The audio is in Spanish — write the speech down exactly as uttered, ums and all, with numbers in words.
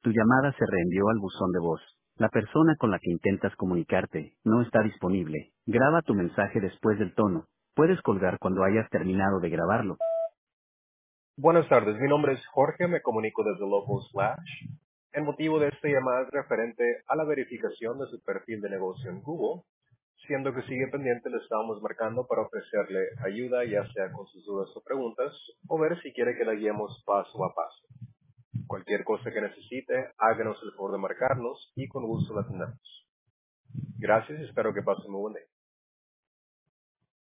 Tu llamada se reenvió al buzón de voz. La persona con la que intentas comunicarte no está disponible. Graba tu mensaje después del tono. Puedes colgar cuando hayas terminado de grabarlo. Buenas tardes, mi nombre es Jorge, me comunico desde Local Slash. El motivo de esta llamada es referente a la verificación de su perfil de negocio en Google. Siendo que sigue pendiente, le estamos marcando para ofrecerle ayuda, ya sea con sus dudas o preguntas, o ver si quiere que la guiemos paso a paso. Cualquier cosa que necesite, háganos el favor de marcarnos y con gusto la atendemos. Gracias y espero que pase muy buen día.